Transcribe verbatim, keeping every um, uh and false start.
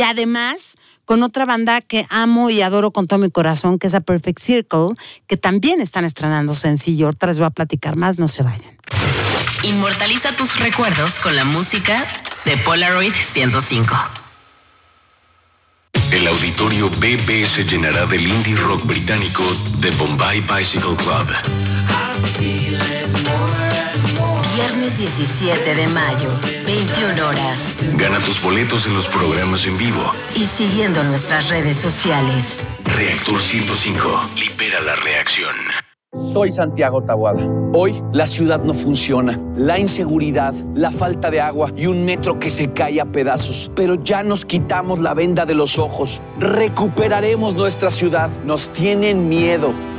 Y además, con otra banda que amo y adoro con todo mi corazón, que es A Perfect Circle, que también están estrenando sencillo. Ahorita les voy a platicar más, no se vayan. Inmortaliza tus recuerdos con la música de Polaroid ciento cinco. El auditorio B B se llenará del indie rock británico The Bombay Bicycle Club. Viernes diecisiete de mayo, veintiuna horas. Gana tus boletos en los programas en vivo. Y siguiendo nuestras redes sociales. Reactor ciento cinco. Libera la reacción. Soy Santiago Taboada. Hoy la ciudad no funciona. La inseguridad, la falta de agua y un metro que se cae a pedazos. Pero ya nos quitamos la venda de los ojos. Recuperaremos nuestra ciudad. Nos tienen miedo.